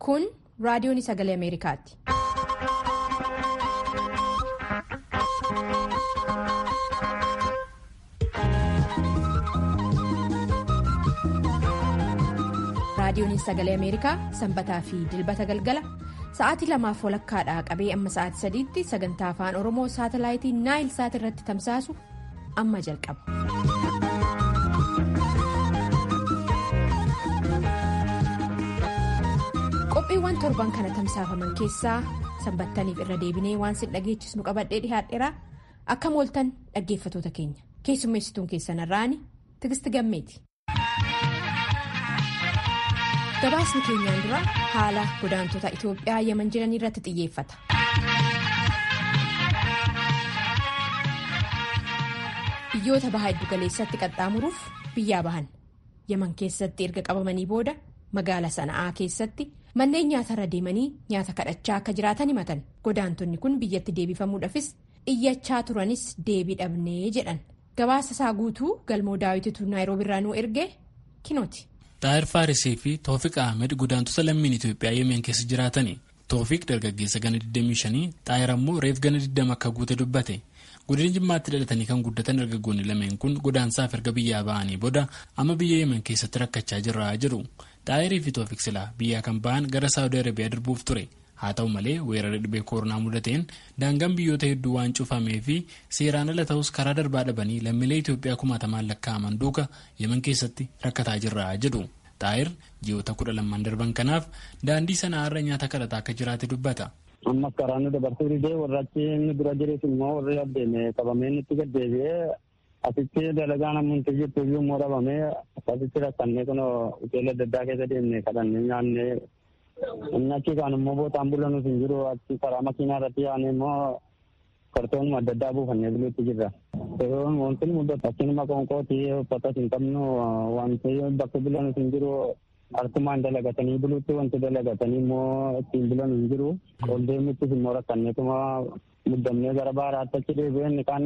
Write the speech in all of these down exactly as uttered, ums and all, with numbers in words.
Kun raadiyoon sagalee Ameerikaati. Raadiyoon sagalee Ameerikaa sanbataa fi dilbata galgala sa'aatii lamaaf walakkaadhaa qabee amma sa'aatii sadiitti sagantaa afaan Oromoo saatalaayitii Naayil Saat irratti tamsaasu amma jalqaba. Qophiiwwan torban kana tamsaafaman keessaa sanbattaniif irra deebinee waan sin dhageechisnu qabadhee dhihaadheeraa akka mooltan dhaggeeffatoota keenya keessummeessituun keessanarraani Tigisti Gammeeti. Gabaasni keenyaan dura haala godaantota Itoophiyaa Yemen jiran irratti xiyyeeffata. Biyyoota bahaa iddu galeessatti qaxxaamuruuf biyyaa bahan Yemen keessatti erga qabamanii booda magaalaa Sana'aa keessatti manneen nyaatarra deemanii nyaata kadhachaa akka jiraatan himatan. Godaantonni kun biyyatti deebifamuudhaafis iyyachaa turanis deebii dhabnee jedhan. Gabaasa isaa guutuu galmoo daawwititu Naayiroobiirraa nuu erge kinooti. Xaayir Faarisii fi Toofiq Ahmed godaantota lammiin Itoophiyaa Yemen keessa jiraatani. Toofiq dargaggeessa gana digdamii shanii, Xaayir ammoo reef gana digdama akka guute dubbate. Godina Jimmaatti dhalatanii kan guddatan dargaggoonni lameen kun godaansaaf erga biyyaa ba'anii booda amma biyya Yemen keessatti rakkachaa jirra jedhu. Xaayirii fi Toofiq silaa biyyaa kan ba'an gara Saawudii Arabiyaa darbuuf ture. Haa ta'u malee weerara dhibee koronaa mudateen daangaan biyyoota hedduu waan cufamee fi seeraan ala ta'us karaa darbaa dhabanii lammiilee Itoophiyaa kumaatamaan lakkaa'aman duuka Yemen keessatti rakkataa jirra jedhu. Xaayir ji'oota kudha lamaan darban kanaaf daandii sanaa irra nyaata kadhataa akka jiraate dubbata. Amma karaan dabarsuu didee warra achi inni dura jirees immoo warri abdeeme qabamee itti gaddeebi'ee asitti dalagaa namoonni jirtu iyyuu immoo dhabamee asitti rakkannee kun hoteela adda addaa keessa deemnee kadhannee nyaannee inni achi kaan immoo bootaan bulanus hin jiru achi karaa makiinaa irratti yaa'anii immoo kartoonuma adda addaa buufannee buluutti jirra. Wanti mudatu akkinuma qoonqootii uffatas hin qabnu wanti bakka bulanus hin jiru harkumaan dalagatanii buluutti wanti dalagatanii immoo ittiin bulan hin jiru. Ol deemuttis immoo rakkanneetuma muddamnee gara baaraatti achi deebi'een kaan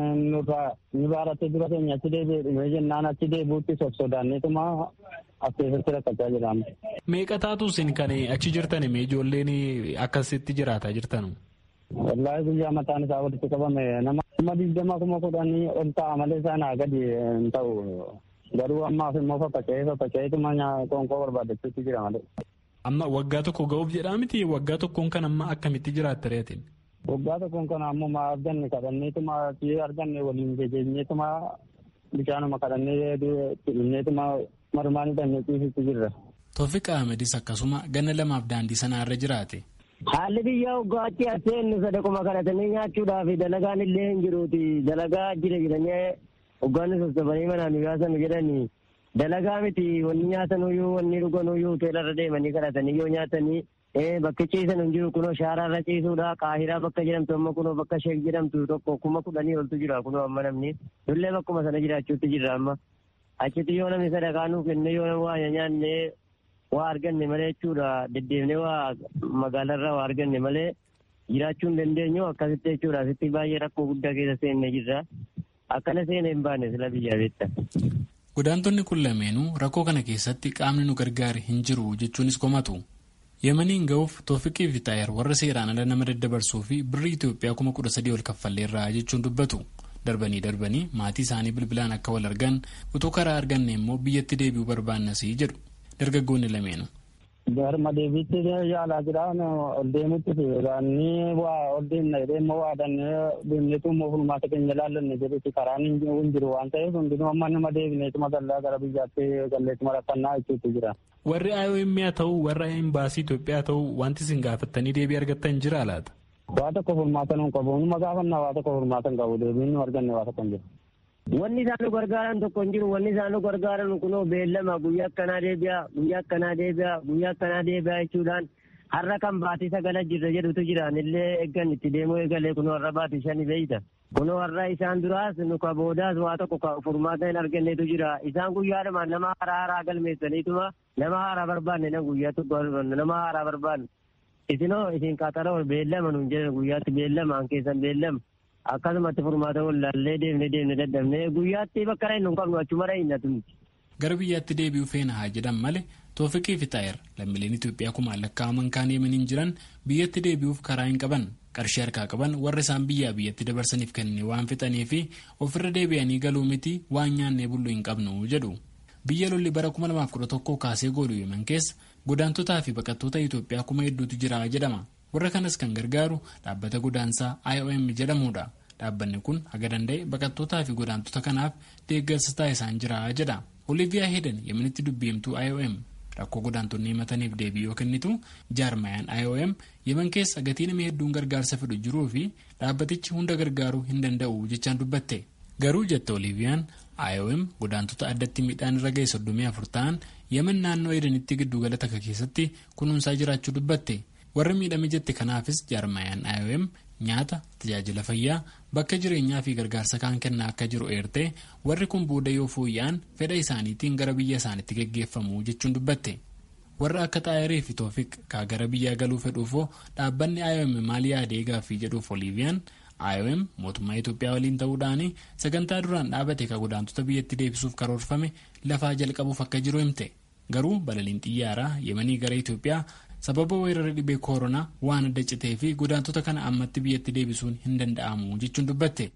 ni baaraatti dura keenya achi deebi'ee jennaan achi deebi'utti sosodaanneetuma as keessatti rakkachaa jiraama. Meeqa taatu isin kan achi jirtan mee ijoolleen akkasitti jiraataa jirtanu? Wallaahi guyyaa mataan isaa walitti qabame nama digdama kuma kudhanii ol ta'a malee isaanaa gadi hin ta'u. Garuu ammaaf immoo faffaca'ee faffaca'eetuma qoonqoo barbaadachuutti jira malee. Amma waggaa tokko ga'uuf jedhaa miti waggaa tokkoon kan amma akkamitti jiraatta reetiin? Waggaa tokkoon kan ammoo maa arganne kadhanneetuma si arganne waliin jejeenyeetuma bishaanuma kadhannee dhimneetuma marumaan hidhannee ciisitti jirra. Toofiq Ahmedis akkasuma ganna lamaaf daandii sanaa irra jiraate. Haalli biyyaa hoggaatti aseennu sadaquma kadhatanii nyaachuudhaaf dalagaan illee hin jiruuti. Dalagaa jira jedhanii hoggaanni sossobanii manaan yaasan jedhanii dalagaa miti wanni nyaatan uyyuu wanni dhugan uyyuu hoteelarra deemanii kadhatanii yoo nyaatanii bakka ciisan hin jiru kunoo shaaraarra ciisuudha. Qaahiraa bakka jedhamtu amma kunoo bakka sheek jedhamtu tokko kuma kudhanii oltu jira kunoo amma namni dullee bakkuma sana jiraachuutti jirra amma achitti yoo namni sadaqaa nuuf kenne yoo waa nyaannee waa arganne malee jechuudha deddeemnee waa magaalarraa waa arganne malee jiraachuu hin dandeenyu akkasitti jechuudha. Asitti baay'ee rakkoo guddaa keessa seennee jirra. Akkana seenee hin baane sila biyyaa beekta. Godaantonni kun lameenuu rakkoo kana keessatti qaamni nu gargaare hin jiru jechuunis komatu. Yemaniin ga'uuf Toofiqii fi Xaayir warra seeraan ala nama daddabarsuu fi birrii Itoophiyaa kuma kudha sadii ol kaffalleerraa jechuun dubbatu. Darbanii darbanii maatii isaanii bilbilaan akka wal argan utuu karaa arganne immoo biyyatti deebi'uu barbaannasii jedhu. Dargaggoonni lameenu. Garma deebiitti yaalaa jiraan ol deemutti raannii waa ol deemna jedhee waa dannee deemneetu immoo fulmaata keenya ilaallanne jedhutti karaan hin jiru waan ta'eef hundinuu amma nama deebineetuma gallaa gara biyyaatti galleetuma rakkannaa jechuutti jira. Warri I O M haa ta'u warra imbaasii Itoophiyaa ta'u wanti isin gaafattanii deebii argattan jira laata? Waa tokko fulmaata nuun qabu numa gaafannaa waa tokko fulmaata hin qabu deebiin nu arganne waa tokko hin jiru. Wanni isaan nu gargaaran tokko hin jiru. Wanni isaan nu gargaaran kunoo beellama guyyaa akkanaa deebi'a guyyaa akkanaa deebi'a guyyaa akkanaa deebi'a jechuudhaan har'a kan baatii sagala jirra jedhutu jiraan illee eeggan itti deemuu eegalee kunoo har'a baatii shani beeyta. Kunoo har'a isaan duraas nu ka boodaas waa tokko ka furmaata hin arganneetu jira. Isaan guyyaadhuma nama haaraa haaraa galmeessaniituma nama haaraa barbaanne na guyyaa tokko nama haaraa barbaanne. Isinoo isin qaxaroo beellama nuun jedhan guyyaatti beellama an keessan beellama. Akkasumatti furmaata wallaallee deemnee deemnee dadhabnee guyyaatti bakka inni hin qabnu achuma dhahinna tuni. gara biyyaatti deebi'uu feena haa jedhan malee Toofiqii fi Xaayer lammiileen Itoophiyaa kumaan lakkaa'aman kaan Yemeniin jiran biyyatti deebi'uuf karaa hin qaban. Qarshii harkaa qaban warra isaan biyyaa biyyatti dabarsaniif kennanii waan fixanii fi ofirra deebi'anii galuu miti waan nyaannee bulluu hin qabnu jedhu. Biyya lolli bara kuma lamaaf kudha tokko kaasee goolu Yemen keessa godaantotaa fi baqattoota Itoophiyaa kuma hedduutu jira jedhama. Warra kanas kan gargaaru dhaabbata godaansaa I O M jedhamudha. Dhaabbanni kun haga danda'e baqattootaa fi godaantota kanaaf deeggarsa taasisaan jira jedha. Oliviyaa Heedan Yemenitti dubbiimtuu I O M rakkoo godaantonni himataniif deebii yoo kennitu jaarmayaan I O M Yemen keessa gatii nama hedduun gargaarsa fedhu jiruu fi dhaabbatichi hunda gargaaruu hin danda'u jechaan dubbatte. Garuu jette Oliviyaan I O M godaantota addatti miidhaan irra ga'e soddomii afur ta'an Yemen naannoo Edenitti giddugala takka keessatti kunuunsaa jiraachuu dubbatte. Warra miidhame jette kanaafis jaarmayaan I O M nyaata, tajaajila fayyaa, bakka jireenyaa fi gargaarsa kaan kennaa akka jiru eertee warri kun booda yoo fooyya'an fedha isaaniitiin gara biyya isaaniitti geggeeffamu jechuun dubbatte. Warra akka Xaayerii fi Toofiq kaa gara biyyaa galuu fedhuufoo dhaabbanni I O M maal yaadee gaaffii jedhuuf Oliviyaan I O M mootummaa Itoophiyaa waliin ta'uudhaan sagantaa duraan dhaabate ka godaantota biyyatti deebisuuf karoorfame lafaa jalqabuuf akka jiru himte. Garuu balaliin xiyyaaraa Yemenii gara Itoophiyaa sababa weerara dhibee koronaa waan adda citee fi godaantota kana ammatti biyyatti deebisuun hin danda'amu jechuun dubbatte.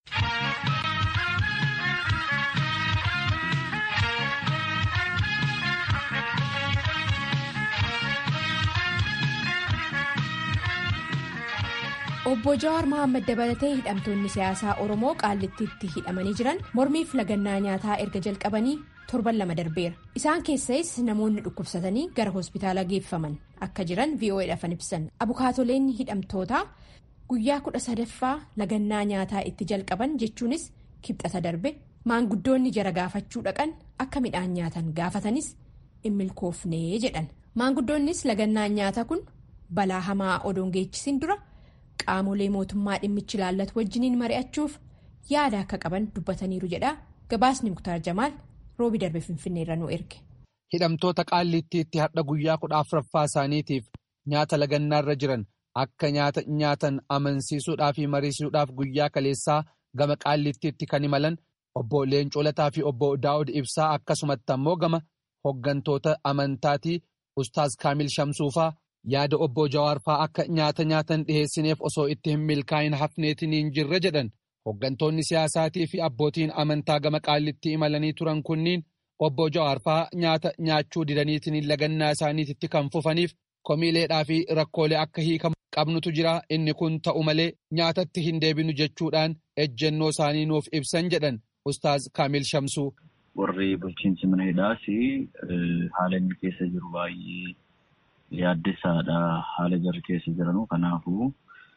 Obbo Jawaar Mohaammed dabalatee hidhamtoonni siyaasaa Oromoo Qaallittiitti hidhamanii jiran mormiif lagannaa nyaataa erga jalqabanii torban lama darbeera. Isaan keessas namoonni dhukkubsatanii gara hospitaala geeffaman akka jiran V O Eedhaaf ibsan. Abukaatoleen hidhamtootaa guyyaa kudha sadaffaa lagannaa nyaataa itti jalqaban jechuunis kibxata darbe maanguddoonni jara gaafachuu dhaqan akka midhaan nyaatan gaafatanis hin milkoofnee jedhan. Maanguddoonnis lagannaan nyaataa kun balaa hamaa odoon geechisiin dura qaamolee mootummaa dhimmichi ilaallatu wajjiniin mari'achuuf yaada akka qaban dubbataniiru jedha. Gabaasni Muktaar Jamaal roobi darbe Finfinneerra nu erge. Hidhamtoota Qaallittiitti har'a guyyaa kudha afuraffaa isaaniitiif nyaata lagannaarra jiran akka nyaata nyaatan amansiisuudhaa fi mariisuudhaaf guyyaa kaleessaa gama Qaallittiitti kan imalan obbo Leencoo Lataa fi obbo Daawud Ibsaa akkasumatti ammoo gama hoggantoota amantaatii Ustaaz Kaamil Shamsuufaa yaada obbo Jawaar fa'aa akka nyaata nyaatan dhiheessineef osoo itti hin milkaa'in hafneetiin hin jirre jedhan. Hoggantoonni siyaasaatii fi abbootiin amantaa gama Qaallittii imalanii turan kunniin obbo Jawaar fa'aa nyaata nyaachuu didaniitiin lagannaa isaaniitti kan fufaniif komiileedhaa fi rakkoolee akka hiikamu qabnutu jira. Inni kun ta'u malee nyaatatti hin deebinu jechuudhaan ejjennoo isaanii nuuf ibsan jedhan Ustaaz Kaamil Shamsuu. Warri bulchiinsi mana hidhaas haala inni keessa jiru baay'ee yaaddeessaadha. Haala jarri keessa jiranuu kanaafuu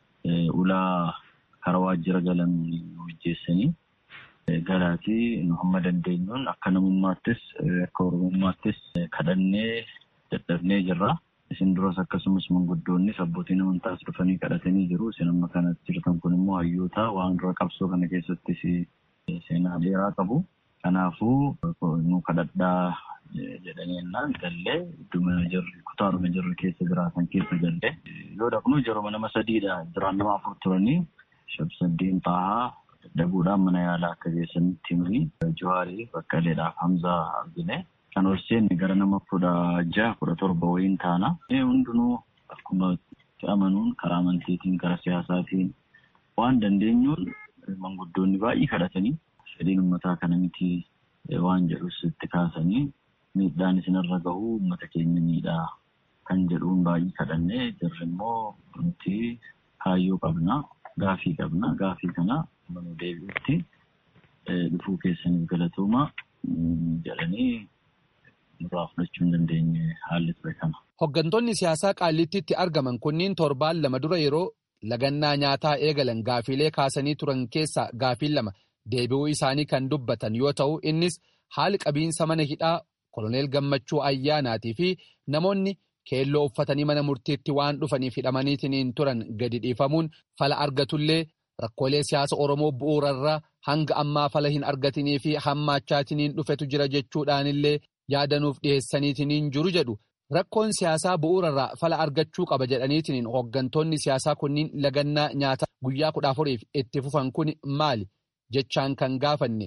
ulaa karaa waajjira galan hojjeessanii galaatii nu hamma dandeenyuun akka namummaattis akka oromummaattis kadhannee dadhabnee jirra. Isin duras akkasumas manguddoonnis abbootiin amantaas dhufanii kadhatanii jiru. Isin amma kanatti jirtan kun immoo hayyoota waan dura qabsoo kana keessattis seenaa dheeraa qabu. Kanaafuu nu kadhadhaa jedhanii ennaan gallee idduma jirri kutaaruma jirri keessa jiraatan keessa gallee yoo dhaqnu yeroo nama sadiidha jiraan nama afur turanii shabsaddiin xaahaa dadhabuudhaan mana yaalaa akka geessanitti himanii Jawaarii Baqqaleedhaaf Hamzaa argine kan ol seenne gara nama kudha jaha kudha torba wayiin taana. Hundinuu akkuma amanuun karaa amantiitiin karaa siyaasaatiin waan dandeenyuun manguddoonni baay'ee kadhatanii fedhiin uummataa kana miti waan jedhus itti kaasanii miidhaan isinirra gahu uummata keenya miidhaa kan jedhuun baay'ee kadhannee jirri immoo nuti kaayyoo qabna gaafii qabna gaafii kana manuu deebi'utti dhufuu keessaniif galatooma jedhanii nurraa fudhachuu hin dandeenye haalli ture kana. Hoggantoonni siyaasaa Qaallittiitti argaman kunniin torbaan lama dura yeroo lagannaa nyaataa eegalan gaafiilee kaasanii turan keessaa gaafiin lama deebi'uu isaanii kan dubbatan yoo ta'u innis haali qabiinsa mana hidhaa Koloneel Gammachuu Ayyaanaatii fi namoonni keelloo uffatanii mana murtiitti waan dhufaniif hidhamaniitiin turan gadi dhiifamuun fala argatullee rakkoolee siyaasa Oromoo bu'uurarraa hanga ammaa fala hin argatinii fi hammaachaatiin dhufetu jira jechuudhaanillee yaadanuuf dhiheessaniitiin jiru jedhu. Rakkoon siyaasaa bu'uurarraa fala argachuu qaba jedhaniitiin hoggantoonni siyaasaa kunniin lagannaa nyaataa guyyaa kudha afuriif itti fufan kun maali jechaan kan gaafanne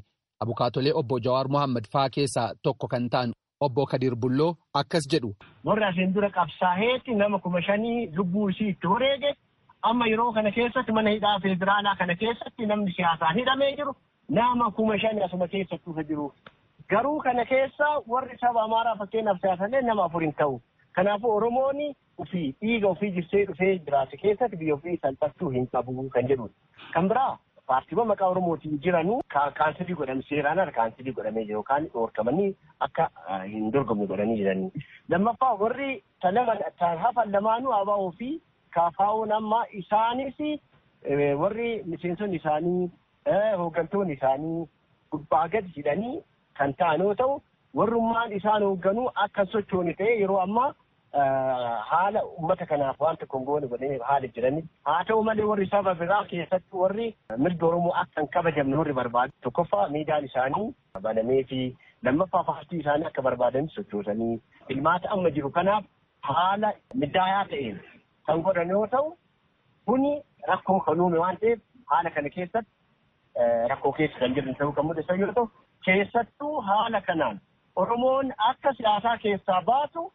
Abukaatolee obbo Jawaar Mohaammed faa keessaa tokko kan ta'an obbo Kadir Bulloo akkas jedhu. Warra asiin dura qabsaa'eetti nama kuma shanii lubbuu isii itti wareege amma yeroo kana keessatti mana hidhaa federaalaa kana keessatti namni siyaasaan hidhamee jiru nama kuma shanii asuma keessatti jiru. Garuu kana keessa warri saba Amaaraa fakkeenyaaf siyaasallee nama afur hin ta'u. Kanaafuu Oromoon ofii dhiiga ofii jirsee dhufee jiraate keessatti biyya ofii salphachuu hin qabu kan jedhudha. Kan biraa paartiiwwan maqaa Oromootiin jiranuu kaansilii godhame seeraan ala kaansilii godhamee jiru yookaan dhorkamanii akka hin dorgomne godhanii jiranii. Lammaffaa warri hafan lamaanuu abaa ofii kaafaa'uun amma isaanis warri miseensonni isaanii hooggantoonni isaanii gubbaa gadi hidhanii kan ta'an yoo ta'u warrummaan isaan hoogganuu akka sochooni ta'e yeroo ammaa haala uummata kanaaf waan tokko goone godhanii haala jiranii haa ta'u malee warri saba biraa keessatti warri mirga Oromoo akka hin kabajamne warri barbaadu tokkoffaa miidiyaan isaanii banamee fi lammaffaa paartii isaanii akka barbaadan sochoosanii ilmaata amma jiru kanaaf haala middaayaa ta'een kan godhan yoo ta'u kuni rakkoo kan uume waan ta'eef haala kana keessatti rakkoo keessa kan jiran ta'uu kan mul'isan yoo ta'u keessattuu haala kanaan Oromoon akka siyaasaa keessaa baatu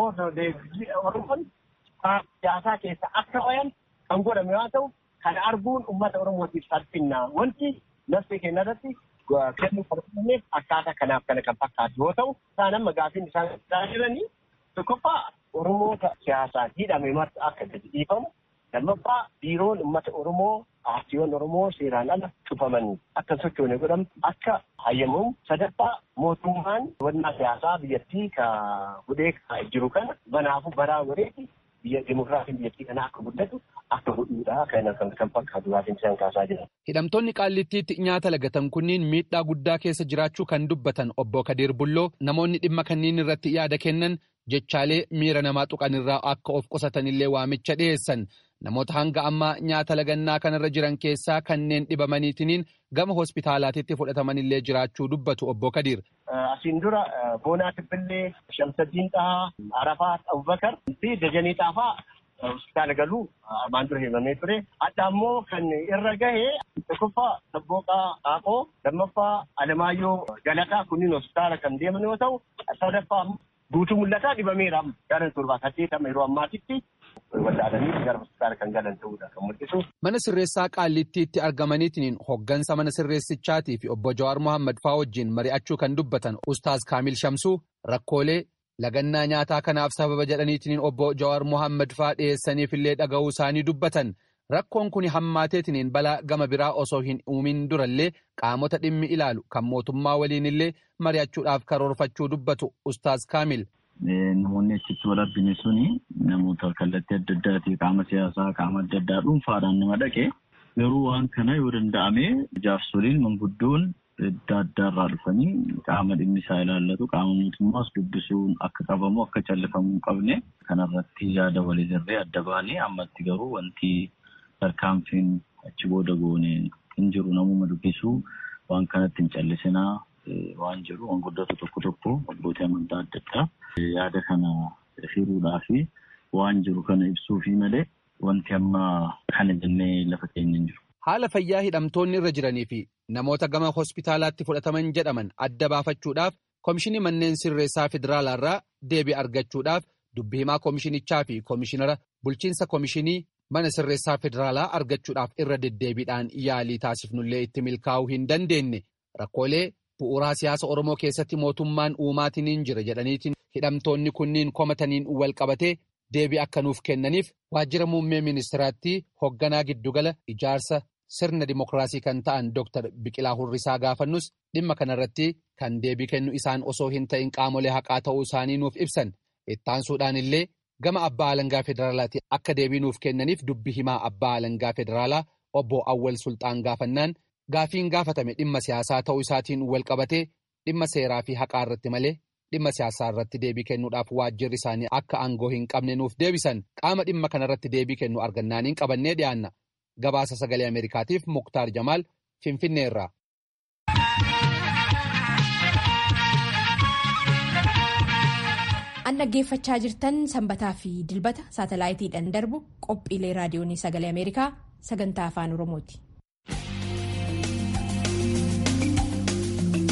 Oromoon siyaasaa keessa akka bayan kan godhame yoo ta'u kan arguun uummata Oromootiif salphinna wanti nafsi keenya irratti kennuu qabneef akkaataa kanaaf kana kan fakkaatu yoo ta'u isaan amma gaafiin isaan jiranii tokkoffaa Oromoota siyaasaan hidhame marti akka gadi dhiifamu lammaffaa biiroon uummata Oromoo paartiiwwan Oromoo seeraan ala cufamanii akka sochoone godhamu akka hayyamamu sadaffaa mootummaan wannaa siyaasaa biyyattii ka hudhee jiru kana banaafu baraa godheeti biyya dimokiraasiin biyyattii kana akka guddatu akka godhuudha kan kan fakkaatu gaafiin isaan kaasaa jiran. Hidhamtoonni qaallittiitti nyaata lagatan kunniin miidhaa guddaa keessa jiraachuu kan dubbatan obbo Kadir Bulloo namoonni dhimma kanniin irratti yaada kennan jechaalee miira namaa tuqanirraa akka of qusatanillee waamicha dhiyeessan. Namoota hanga ammaa nyaata lagannaa kanarra jiran keessaa kanneen dhibamaniitiniin gama hospitaalaatitti fudhatamanillee jiraachuu dubbatu obbo Kadir. Asiin dura Boonaa Tibbillee, Shamsaddiin Xahaa, Arafaat Abubakar fi Dajanii Xaafaa hospitaala galuu armaan dura himamee ture. Adda ammoo kan irra gahee tokkoffaa Sabbooqaa Qaaqoo, lammaffaa Alamaayyoo Galataa kunniin hospitaala kan deeman yoo ta'u, sadaffaa Guutuu Mul'ataa dhibameera gara torbaa saddeetama yeroo ammaatitti. Mana sirreessaa qaallittiitti argamaniitiin hoggansa mana sirreessichaatii fi obbo Jawaar Mohaammed faa wajjin mari'achuu kan dubbatan Ustaaz Kaamil Shamsuu rakkoolee lagannaa nyaataa kanaaf sababa jedhaniitiin obbo Jawaar Mohaammed faa dhiyeessaniifillee dhaga'uu isaanii dubbatan rakkoon kun hammaateetiin balaa gama biraa osoo hin uumin durallee qaamota dhimmi ilaalu kan mootummaa waliinillee mari'achuudhaaf karoorfachuu dubbatu Ustaaz Kaamil. Namoonni achitti wal arginu suni namoota kallattii adda addaatii qaama siyaasaa qaama adda addaa dhuunfaadhaan nama dhaqe garuu waan kana yoo danda'ame jaarsoliin manguddoon adda addaarraa dhufanii qaama dhimmi isaa ilaallatu qaama mootummaas dubbisuun akka qabamu akka callifamuu hin qabne kanarratti yaada walii jirree adda baanee ammatti garuu wanti tarkaanfiin achi booda goone hin jiru namuma dubbisuu waan kanatti hin callisinaa. Waan jiru manguddootu tokko tokko abbootii amantaa adda addaa yaada kana hiruudhaa fi waan jiru kana ibsuu fi malee wanti amma kana jennee lafa keenya hin jiru. Haala fayyaa hidhamtoonni irra jiranii fi namoota gama hospitaalaatti fudhataman jedhaman adda baafachuudhaaf Komishinii Manneen Sirreessaa Federaalaarraa deebii argachuudhaaf dubbii himaa komishinichaa fi komishinara bulchiinsa komishinii mana sirreessaa Federaalaa argachuudhaaf irra deddeebiidhaan yaalii taasifnullee itti milkaa'uu hin dandeenye rakkoolee. Bu'uuraa siyaasa Oromoo keessatti mootummaan uumaatiin jira jedhaniitiin hidhamtoonni kunniin komataniin wal qabatee deebii akka nuuf kennaniif waajjira muummee ministiraatti hoogganaa giddugala ijaarsa sirna dimokiraasii kan ta'an Dooktar Biqilaa Hurrisaa gaafannus dhimma kanarratti kan deebii kennu isaan osoo hin ta'in qaamolee haqaa ta'uu isaanii nuuf ibsan. Ittaansuudhaan illee gama abbaa alangaa federaalaatti akka deebii nuuf kennaniif dubbi himaa abbaa alangaa federaalaa obbo Awwal Sultaan gaafannaan. Gaafiin gaafatame dhimma siyaasaa ta'uu isaatiin wal qabatee dhimma seeraa fi haqaa irratti malee dhimma siyaasaa irratti deebii kennuudhaaf waajjirri isaanii akka aangoo hin qabne nuuf deebisan qaama dhimma kanarratti deebii kennu argannaaniin qabannee dhiyaanna. Gabaasa sagalee Ameerikaatiif Muktaar Jamaal Finfinneerraa. An dhaggeeffachaa jirtan sanbataa fi dilbata saatalaayitiidhaan darbu qophiilee raadiyoonii sagalee Ameerikaa sagantaa afaan Oromooti.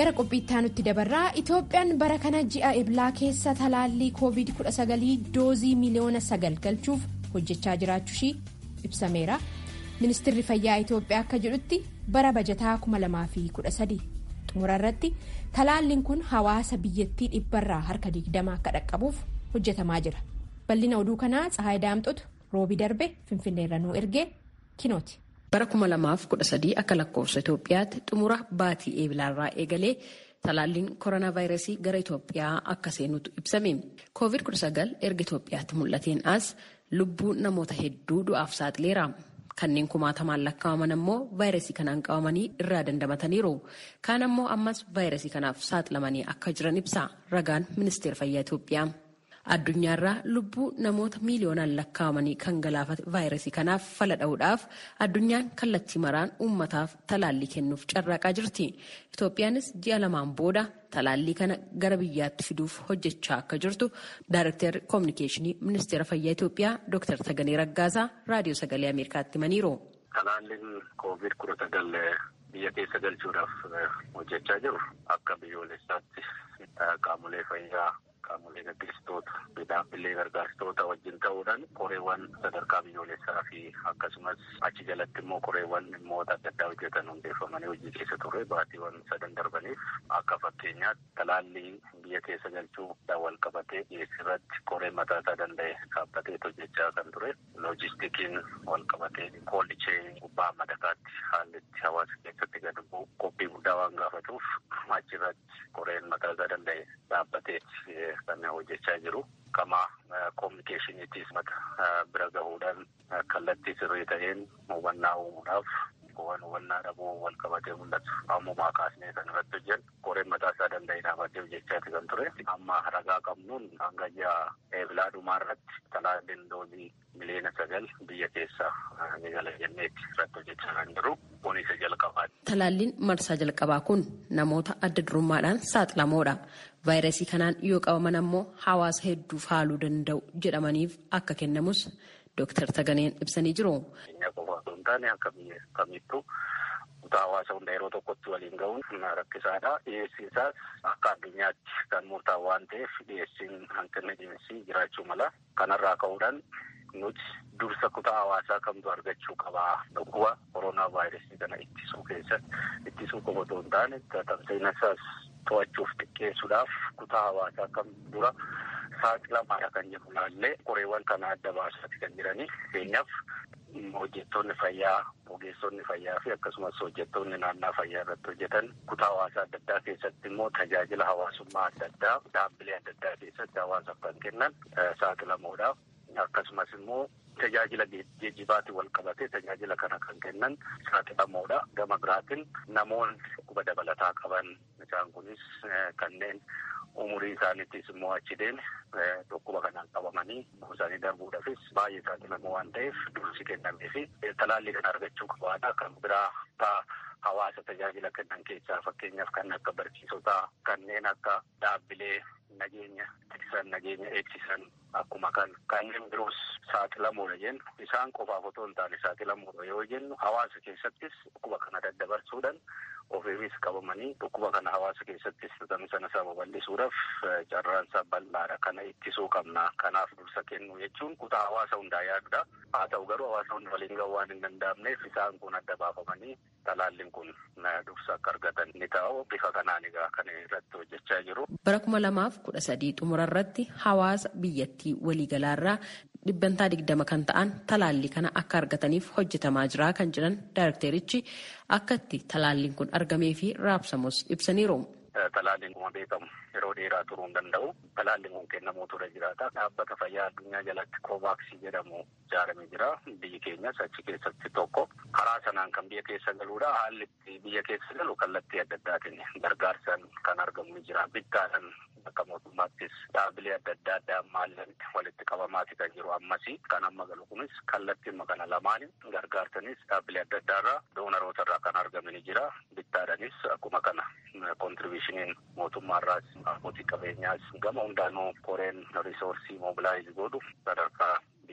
Gara qophiittaa nutti dabarraa Itoophiyaan bara kana ji'a eblaa keessa talaallii koovid kudha sagal doozii miliyoona sagal galchuuf hojjechaa jiraachuushii ibsameera. Ministeerri fayyaa Itoophiyaa akka jedhutti bara bajataa kuma lamaa fi kudha sadii xumura irratti talaalliin kun hawaasa biyyattii dhibbarraa harka digdama akka dhaqqabuuf hojjetamaa jira. Bal'ina oduu kanaa Tsahaay Daamxotu roobii darbe Finfinneerra nuu ergee kinooti. Bara kuma lamaaf kudha sadii akka lakkoofsa Itoophiyaatti xumura baatii eeblaarraa eegalee talaalliin koronaa vaayirasii gara Itoophiyaa akka seenutu ibsame. koovid kudha sagal erga Itoophiyaatti mul'ateen as lubbuu namoota hedduu du'aaf saaxileera. Kanneen kumaatamaan lakkaa'aman ammoo vaayirasii kanaan qabamanii irraa dandamataniiru. Kaan ammoo ammas vaayirasii kanaaf saaxilamanii akka jiran ibsa ragaan ministeera fayyaa Itoophiyaa. Addunyaarraa lubbuu namoota miiliyoonaan lakkaa'amanii kan galaafate vaayirasii kanaaf fala dha'uudhaaf addunyaan kallattii maraan uummataaf talaallii kennuuf carraaqaa jirti. Itoophiyaanis ji'a lamaan booda talaallii kana gara biyyaatti fiduuf hojjechaa akka jirtu Daayirektarri Koominikeeshinii Ministeera Fayyaa Itoophiyaa Dooktar Taganee Raggaasaa Raadiyoo Sagalee Ameerikaatti himaniiru. Talaalliin koovid kudha sagal biyya keessa galchuudhaaf hojjechaa jiru akka biyyoolessaatti qaamolee fayyaa qaamolee gaggeessitoota dhaabbilee gargaartoota wajjin ta'uudhaan koreewwan sadarkaa biyyoolessaa fi akkasumas achi jalatti immoo koreewwan dhimmoota adda addaa hojjetan hundeeffamanii hojii keessa ture baatiiwwan sadan darbaniif akka fakkeenyaatti talaallii biyya keessa galchuudhaan wal qabatee dhiyeessirratti koree mataa isaa danda'e dhaabbatee hojjechaa kan ture loojistikiin wal qabatee koollichee gubbaa madakaatti haalli itti hawaasa keessatti gad bu'u qophii guddaa waan gaafatuuf achirratti koreen mataa isaa danda'e dhaabbatee kan hojjechaa jiru. Kama koominikeeshiniitiis mata bira gahuudhaan kallattii sirrii ta'een hubannaa uumuudhaaf hubannaa dhabuu wal qabatee mul'atu. Ammumaa kaasnee kan irratti hojjennu koreen mataa isaa danda'e dhaabatee hojjechaati kan ture. Amma ragaa qabnuun hanga ji'a eebilaa dhumaa irratti talaalliin doozii miliyoona sagal biyya keessaa ni gala jenneetti irratti hojjechaa kan jiru. Kun isa jalqabaati. Talaalliin marsaa jalqabaa kun namoota adda durummaadhaan saaxilamoodha. Vaayirasii kanaan yoo qabaman ammoo hawaasa hedduuf haaluu danda'u jedhamaniif akka kennamus Dooktar Taganeen ibsanii jiru. Biyya qofa osoo hin taane akka biyya kamittuu kutaa hawaasa hunda yeroo tokkotti waliin gahuun rakkisaadha. Dhiyeessiin isaas akka addunyaatti kan murtaa'u waan ta'eef dhiyeessiin hanqinni dhiyeessii jiraachuu mala. Kanarraa ka'uudhaan nuti dursa kutaa hawaasaa kamtu argachuu qabaa. Dhukkuba koronaa vaayirasii kana ittisuu keessatti ittisuu qofa osoo hin taane tamsa'ina isaas to'achuuf xiqqeessuudhaaf kutaa hawaasaa kam dura saaxilamaadha kan jedhu laallee koreewwan kana adda baasaati kan jiranii. Fakkeenyaaf hojjettoonni fayyaa, ogeessonni fayyaa fi akkasumas hojjettoonni naannaa fayyaa irratti hojjetan kutaa hawaasaa adda addaa keessatti immoo tajaajila hawaasummaa adda addaa dhaabbilee adda addaa keessatti hawaasaaf kan kennan saaxilamoodha. Akkasumas immoo tajaajila geejjibaatiin wal qabatee tajaajila kana kan kennan saaxilamoodha. Gama biraatiin namoonni dhukkuba dabalataa qaban isaan kunis kanneen umurii isaaniittis immoo achi deeme dhukkuba kanaan qabamanii isaanii darbuudhaafis baay'ee saaxilamoo waan ta'eef dursi kennamee fi talaallii kana argachuu qabaadha. Kan biraa hawaasa tajaajila kennan keessaa fakkeenyaaf kan akka barsiisotaa kanneen akka dhaabbilee nageenya tiksan nageenya eegsisan akkuma kan kanneen biroos saaxilamoodha jennu isaan qofaaf otoo hin taane saaxilamoodha yoo jennu hawaasa keessattis dhukkuba kana daddabarsuudhaan ofiifis qabamanii dhukkuba kana hawaasa keessattis tamsa'ina isaa babal'isuudhaaf carraan isaa bal'aadha. Kana ittisuu qabna. Kanaaf dursa kennuu jechuun kutaa hawaasa hundaa yaadudha. Haa ta'u garuu hawaasa hunda waliin gahuu waan hin danda'amneef isaan kun adda baafamanii talaalliin kun dursa akka argatan ni ta'u. Bifa kanaan egaa kan irratti hojjechaa jiru. Bara kuma lamaaf kudha sadii xumura irratti hawaasa biyyattii waliigalaarraa dhibbantaa digdama kan ta'an talaallii kana akka argataniif hojjetamaa jira kan jiran daayirekterichi akka itti talaalliin kun argamee fi raabsamus ibsaniiru. Talaalliin kuma beekamu yeroo dheeraa turuu hin danda'u. Talaalliin kun kennamuu ture jiraata. Dhaabbata fayyaa addunyaa jalatti koovaaksii jedhamu ijaaramee jira. Biyyi keenyas achi keessatti tokko. Karaa sanaan kan biyya keessa galuudha. Haalli biyya keessa galu kallattii adda addaatiin gargaarsaan kan argamu ni jira. Bittaadhaan akka mootummaattis dhaabbilee adda addaa addaa maallatti walitti qabamaati kan jiru ammasii. Kan amma galu kunis kallattii kana lamaanii gargaarsanis dhaabbilee adda addaarraa doonaroota irraa kan argamu ni jira. Bittaadhaanis akkuma kana kontribiishiniin mootummaarraas abbootii qabeenyaas gama hundaanuu koreen risoorsii moobilaayiz godhu sadarkaa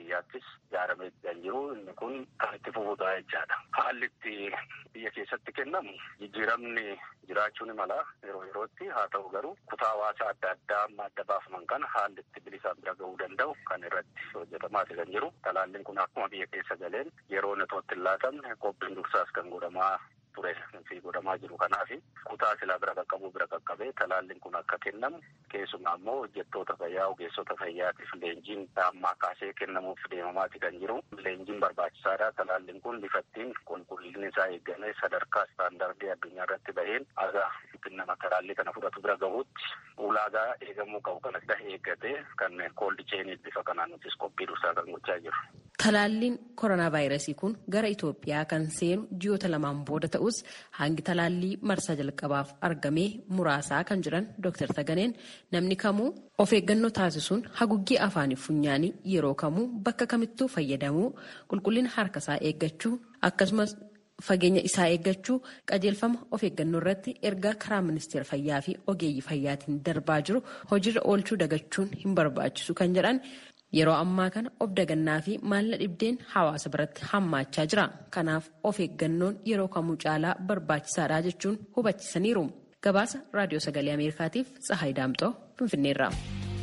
fayyaattis ijaaramee kan jiru. Inni kun kan itti fufuudha jechaadha. Haalli itti biyya keessatti kennamu jijjiiramni jiraachuu ni mala yeroo yerootti. Haa ta'u garuu kutaa hawaasaa adda addaa amma adda baafaman kana haalli itti bilisaan bira gahuu danda'u kan irratti hojjetamaati kan jiru. Talaalliin kun akkuma biyya keessa galeen yeroo netootti hin laatamne qophiin dursaas kan godhamaa ture fi godhamaa jiru. Kanaaf kutaa silaa bira qaqqabuu bira qaqqabee talaalliin kun akka kennamu keessumaa immoo hojjettoota fayyaa ogeessota fayyaatiif leenjiin ammaa kaasee kennamuuf deemamaati kan jiru. Leenjiin barbaachisaadha. Talaalliin kun bifattiin qulqullinni isaa eegamee sadarkaa istaandardii addunyaa irratti baheen aga nama talaallii kana fudhatu bira gahuutti ulaagaa eegamuu qabu kan akka eeggatee kan kooldi cheenii bifa kanaan nutis qophii dursaa kan gochaa jiru. Talaalliin koronaa vaayirasii kun gara Itoophiyaa kan seenu ji'oota lamaan booda ta'us hangi talaallii marsaa jalqabaaf argamee muraasaa kan jiran Dooktar Taganeen namni kamuu of eeggannoo taasisuun haguuggii afaanii funyaanii yeroo kamuu bakka kamittuu fayyadamuu, qulqullina harkasaa eeggachuu akkasumas fageenya isaa eeggachuu qajeelfama of eeggannoo irratti ergaa karaa ministeera fayyaa fi ogeeyyii fayyaatiin darbaa jiru hojiirra oolchuu dagachuun hin barbaachisu kan jedhan. Yeroo ammaa kana of dagannaa fi maalla dhibdeen hawaasa biratti hammaachaa jira. Kanaaf of eeggannoon yeroo kamuu caalaa barbaachisaadha jechuun hubachiisaniiru. Gabaasa Raadiyoo Sagalee Ameerikaatiif Tsahaay Daamxoo Finfinneerraa.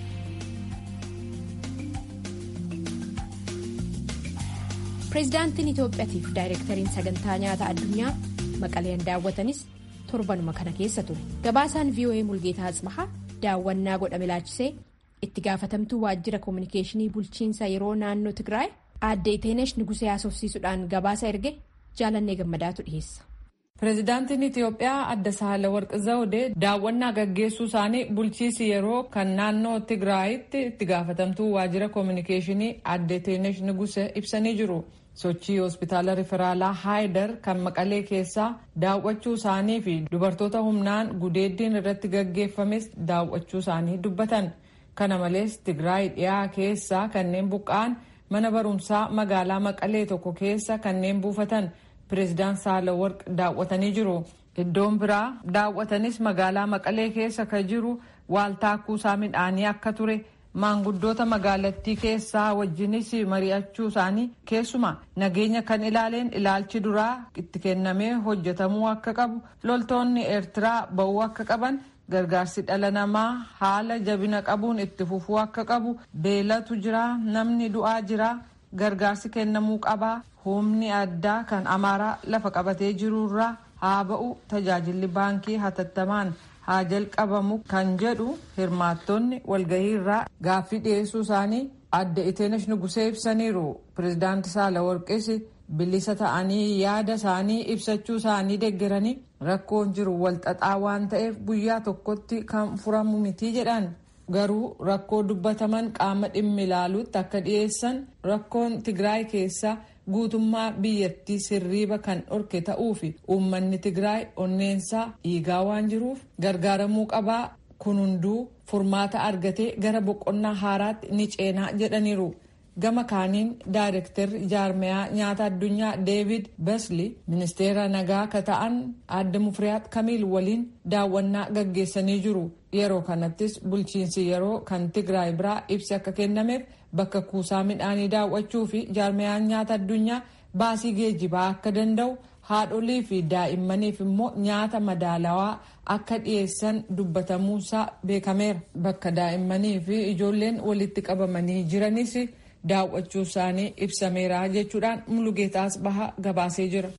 Pireezidaantiin Itoophiyaatiif daayireektariin sagantaa nyaata addunyaa Maqaleen daawwatanis torbanuma kana keessa ture. Gabaasaan V O A Mulgeetaa Atsmahaa daawwannaa godhame laachisee itti gaafatamtuu waajjira koominikeeshinii bulchiinsa yeroo naannoo Tigraay aadde Iteenesh Nugusee haasofsiisuudhaan gabaasa erge jaalannee gammadaatu dhiyeessa. Pireezidaantiin Itoophiyaa adde Saahilewarq Zawudee daawwannaa gaggeessuu isaanii bulchiinsi yeroo kan naannoo Tigraayitti itti gaafatamtuu waajjira koominikeeshinii aadde Iteenesh Nugusee ibsanii jiru. Sochii hospitaala riferaalaa Haayidar kan Maqalee keessaa daawwachuu isaanii fi dubartoota humnaan gudeeddiin irratti gaggeeffames daawwachuu isaanii dubbatan. Kana malees Tigraay dhiyaa keessaa kanneen buqqa'an mana barumsaa magaalaa Maqalee tokko keessa kanneen buufatan Pireezidaant Saahilewarq daawwatanii jiru. Iddoon biraa daawwatanis magaalaa Maqalee keessa kan jiru waaltaa kuusaa midhaanii akka ture maanguddoota magaalattii keessaa wajjinis mari'achuu isaanii keessumaa nageenya kan ilaaleen ilaalchi duraa itti kennamee hojjetamuu akka qabu loltoonni Eertiraa ba'uu akka qaban. Gargaarsi dhala namaa haala jabina qabuun itti fufuu akka qabu beelatu jira namni du'aa jira gargaarsi kennamuu qabaa humni addaa kan amaaraa lafa qabatee jirurraa haa ba'u tajaajilli baankii hatattamaan haa jalqabamu kan jedhu hirmaattonni walgahiirraa gaaffii dhiyeessuu isaanii aadde Iteenesh Nugusee ibsaniiru. Pireezidaanti Saahilewarqis bilisa ta'anii yaada isaanii ibsachuu isaanii deeggaranii rakkoon jiru walxaxaa waan ta'eef guyyaa tokkotti kan furamu miti jedhan. Garuu rakkoo dubbataman qaama dhimmi ilaaluutti akka dhiyeessan rakkoon Tigraay keessaa guutummaa biyyattii sirriiba kan dhorke ta'uu fi uummanni Tigraay onneensaa dhiigaa waan jiruuf gargaaramuu qabaa kun hunduu furmaata argatee gara boqonnaa haaraatti ni ceenaa jedhaniiru. Gama kaaniin daayireektarri jaarmiyaa nyaata addunyaa Deevid Besli ministeera nagaa ka ta'an aadde Mufriyaat Kamiil waliin daawwannaa gaggeessanii jiru. Yeroo kanattis bulchiinsi yeroo kan Tigraay biraa ibsi akka kennameef bakka kuusaa midhaanii daawwachuu fi jaarmiyaan nyaata addunyaa baasii geejjibaa akka danda'u haadholii fi daa'immaniif immoo nyaata madaalawaa akka dhiyeessan dubbatamuusaa beekameera. Bakka daa'immanii fi ijoolleen walitti qabamanii jiranis daawwachuu isaanii ibsameera jechuudhaan Mulugeetaas Bahaa gabaasee jira.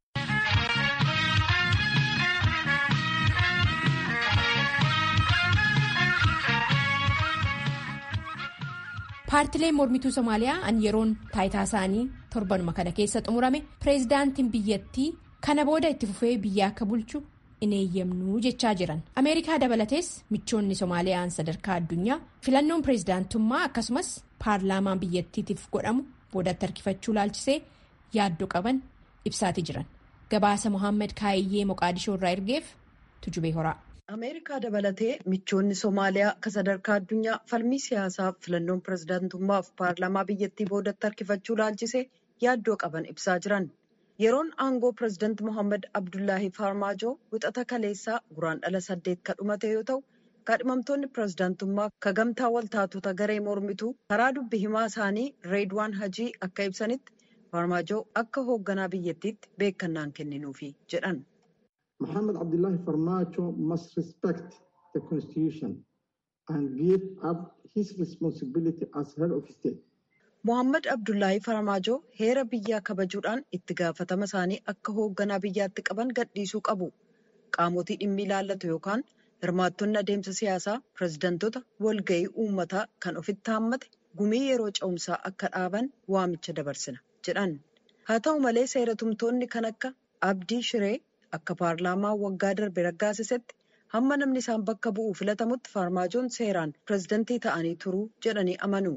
Paartileen mormituu Somaaliyaa an yeroon taayitaa isaanii torbanuma kana keessa xumurame pireezidaantiin biyyattii kana booda itti fufee biyya akka bulchu in eeyyamnuu jechaa jiran. Ameerikaa dabalatees michoonni Somaaliyaan sadarkaa addunyaa filannoon pireezidaantummaa akkasumas paarlaamaan biyyattiitiif godhamu boodatti harkifachuu laalchisee yaaddoo qaban ibsaatii jiran. Gabaasa Mohaammed Kaayyee Moqaadishoo irraa ergeef Tujubee Horaa. Ameerikaa dabalatee michoonni Somaaliyaa kan sadarkaa addunyaa falmii siyaasaa filannoon pireezidaantummaa fi paarlaamaa biyyattii boodatti harkifachuu laalchisee yaaddoo qaban ibsaa jiran. Yeroon aangoo pireezidaanti Mohaammed Abdullaahi Farmaajoo wixata kaleessaa guraandhala saddeet kan dhumate yoo ta'u kaadhimamtoonni pirezidaantummaa kagamtaa waltaatota garee mormituu karaa dubbi himaa isaanii Reedwaan Hajii akka ibsanitti Farmaajoo akka hoogganaa biyyattiitti beekannaan kenninuufi jedhan. Mohaammed Abdullahi Farmaajo must respect the constitution and give up his responsibility as head of state. Mohaammed Abdullahi Farmaajoo heera biyyaa kabajuudhaan itti gaafatama isaanii akka hoogganaa biyyaatti qaban gadhiisuu qabu. Qaamotii dhimmi ilaallatu yookaan hirmaattonni adeemsa siyaasaa pirezidaantota walga'ii uummataa kan ofitti haammate gumii yeroo ce'umsaa akka dhaaban waamicha dabarsina jedhan. Haa ta'u malee seeratumtoonni kan akka Abdii Shiree akka paarlaamaa waggaa darbe raggaasisetti hamma namni isaan bakka bu'uu filatamutti Farmaajoon seeraan pirezidantii ta'anii turuu jedhanii amanu.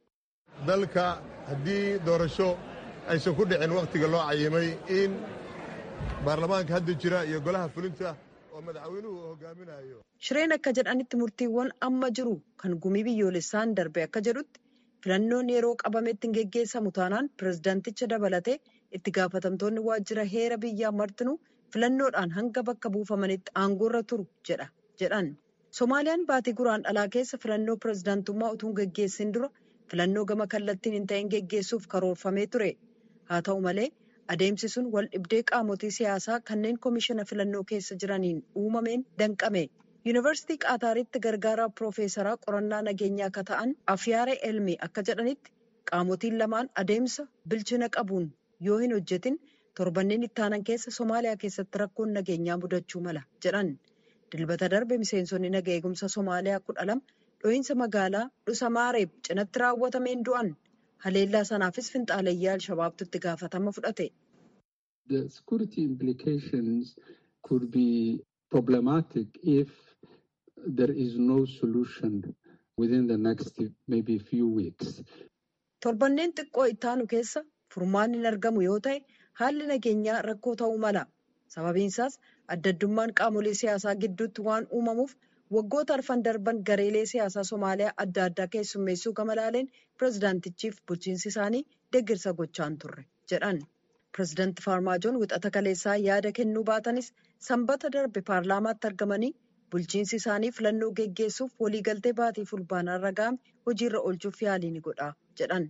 Dalka haddii doorasho aysan ku dhicin waqtiga loo cayimay in baarlamaanka hadda jira iyo golaha fulinta oo madaxweynuhu hogaaminayo. Shireen akka jedhanitti murtiiwwan amma jiru kan gumii biyyoolessaan darbe akka jedhutti filannoon yeroo qabametti hin geggeessamu taanaan pirezidanticha dabalatee itti gaafatamtoonni waajjira heera biyyaa martinuu filannoodhaan hanga bakka buufamanitti aangoorra turu jedha jedhan. Somaaliyaan baatii guraandhalaa keessa filannoo pirezidaantummaa utuu hin geggeessin dura filannoo gama kallattiin hin ta'in geggeessuuf karoorfamee ture. Haa ta'u malee adeemsi sun wal dhibdee qaamotii siyaasaa kanneen komishina filannoo keessa jiraniin uumameen danqame. Yuunivarsiitii Qaataaritti gargaaraa piroofeesaraa qorannaa nageenyaa akka ta'an Afyaare Elmi akka jedhanitti qaamotiin lamaan adeemsa bilchina qabuun yoo hin hojjetin torbanneen ittaanan keessa Somaaliyaa keessatti rakkoon nageenyaa mudachuu mala jedhan. Dilbata darbe miseensonni naga eegumsa Somaaliyaa kudha lama dho'iinsa magaalaa Dhusamaareeb cinatti raawwatameen du'an. Haleellaa sanaafis finxaalayyaa Al-Shabaabtu itti gaafatama fudhate. The security implications could be problematic if there is no solution within the next maybe few weeks. Torbanneen xiqqoo ittaanu keessa furmaanni hin argamu yoo ta'e haalli nageenyaa rakkoo ta'uu mala. Sababiin isaas adda addummaan qaamolee siyaasaa gidduutti waan uumamuuf waggoota arfan darban gareelee siyaasaa Somaaliyaa adda addaa keessummeessuu gama laaleen pirezidaantichiif bulchiinsi isaanii deeggarsa gochaan turre jedhan. Pirezidaanti Farmaajoon wixata kaleessaa yaada kennuu baatanis sanbata darbe paarlaamaatti argamanii bulchiinsi isaanii filannoo geggeessuuf waliigaltee baatii fulbaanaa raga'ame hojiirra oolchuuf yaalii ni godha jedhan.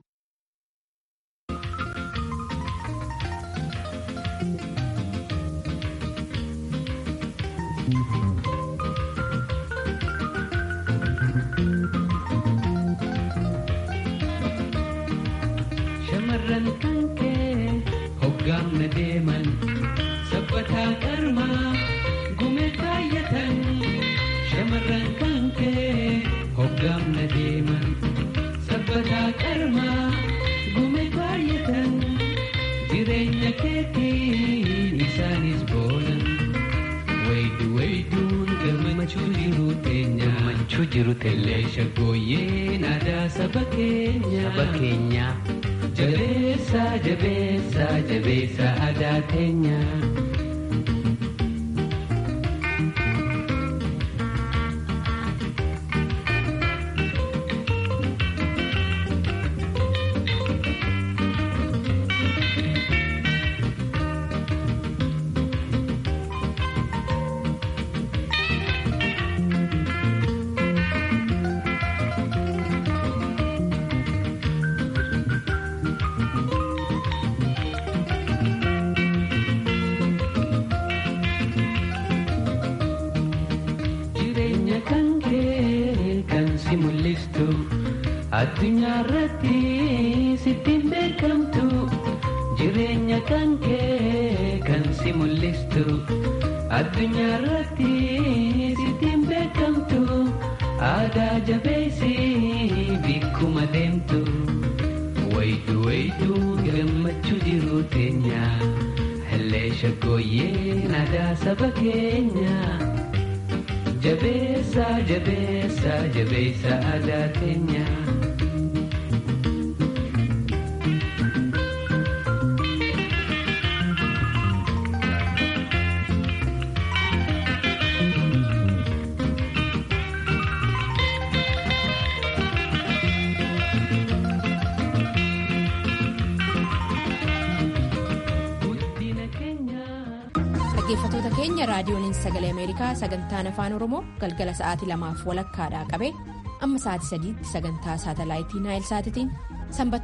Shamarran kan kee hoggaamna deeman sabbataa qarmaa gumee kaayyatan. Shamarran kan kee hoggaamna deeman sabbataa qarmaa gumee kaayyatan. Jireenya keetiin isaanis boonan waydu wayduun gammachuu jiru teenya. Gammachuu jiru teenya shaggooyyeen aadaa saba keenya. Saba keenya. Jabeessa jabeessa jabeessa aadaa teenya. Addunyaa irratti sittiin beekamtu jireenya kan kee kan si mul'istu. Addunyaa irratti sittiin beekamtu aadaa jabeessi bikkuma deemtu. Waydu waydu gammachuu jiru teenya hellee shaggooyyeen aadaa saba keenya. Jabeessa jabeessa jabeessa aadaa teenya. dhaggeeffatoota keenya raadiyoon sagalee ameerikaa sagantaan afaan oromoo galgala sa'aatii lamaaf walakkaadhaa qabee amma sa'aatii sadiitti sagantaa saatalaayitii naayil saatiitiin sanbata